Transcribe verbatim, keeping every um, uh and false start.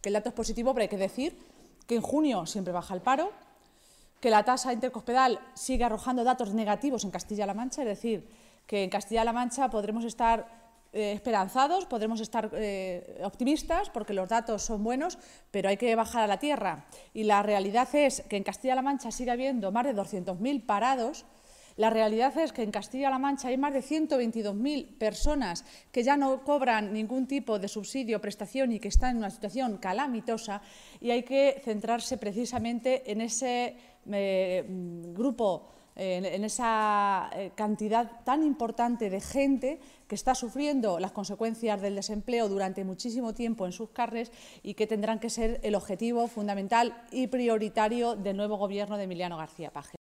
que el dato es positivo, pero hay que decir que en junio siempre baja el paro, que la tasa intercospedal sigue arrojando datos negativos en Castilla-La Mancha, es decir, que en Castilla-La Mancha podremos estar eh, esperanzados, podremos estar eh, optimistas porque los datos son buenos, pero hay que bajar a la tierra. Y la realidad es que en Castilla-La Mancha sigue habiendo más de doscientos mil parados. La realidad es que en Castilla-La Mancha hay más de ciento veintidós mil personas que ya no cobran ningún tipo de subsidio o prestación y que están en una situación calamitosa, y hay que centrarse precisamente en ese eh, grupo, eh, en esa eh, cantidad tan importante de gente que está sufriendo las consecuencias del desempleo durante muchísimo tiempo en sus carnes y que tendrán que ser el objetivo fundamental y prioritario del nuevo Gobierno de Emiliano García Paje.